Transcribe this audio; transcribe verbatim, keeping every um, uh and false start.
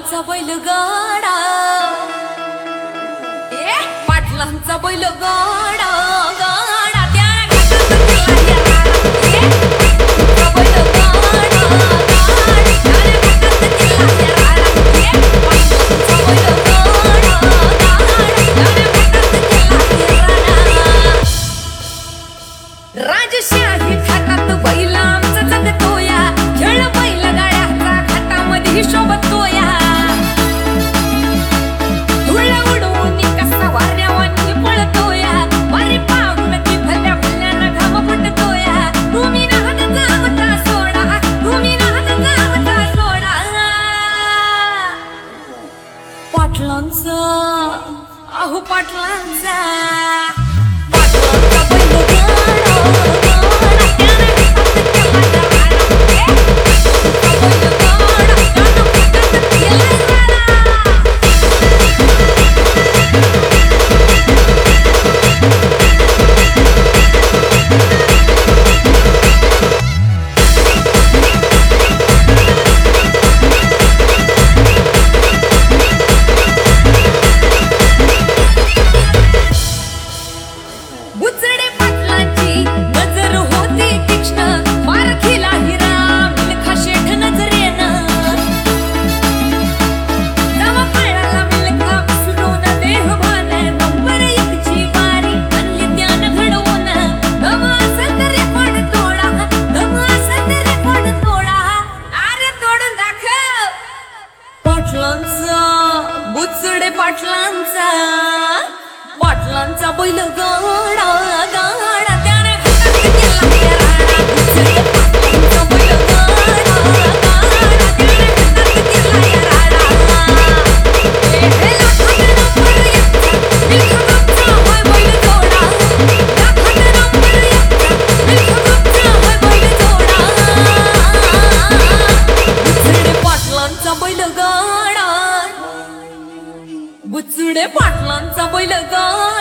पाटलांचा बैलगाडा, ए पाटलांचा बैलगाडा गाडा त्या राजशाही थाटात बैला आमचा जगतोया, खेळ बैलगाड्याचा खाटामध्ये शोभतोया, धुळ उडवून कसा वाऱ्यावानी पळतोया, वारी पाऊल ती भल्या भल्यानं घाम फुटतोया, तुम्ही नाहत जावता सोडा, तुम्ही नाहत जावता सोडा, पाटलांचा अहो पाटलांचा पाटलांचा बैलगाडा बुचडे पाटलांची नजर होती तीक्ष्ण, पारखीला हिरा मिल्खा शेठ नजरेनं, जावा पाळाला मिल्खा विसरून देहभान, नंबर एकची वारी आणली त्यानं घडवून, दम असेल तर रेकॉर्ड तोडा, दम असेल तर रेकॉर्ड तोडा, अरे तोडून दाखव पाटलांचा, बुचडे पाटलांचा, पाटलांचा बैलगाडा गाडा त्याने घाटात केला राडा, बुचडे पाटलांचा बैलगाडा गाडा त्याने घाटात केला राडा, ए हे लाखात नंबर एकचा मिल्खा बापचा होय बैलजोडा, लाखात नंबर एकचा मिल्खा बापचा होय बैलजोडा, बुचडे पाटलांचा बैलगाडा, बुचडे पाटलांचा बैलगाडा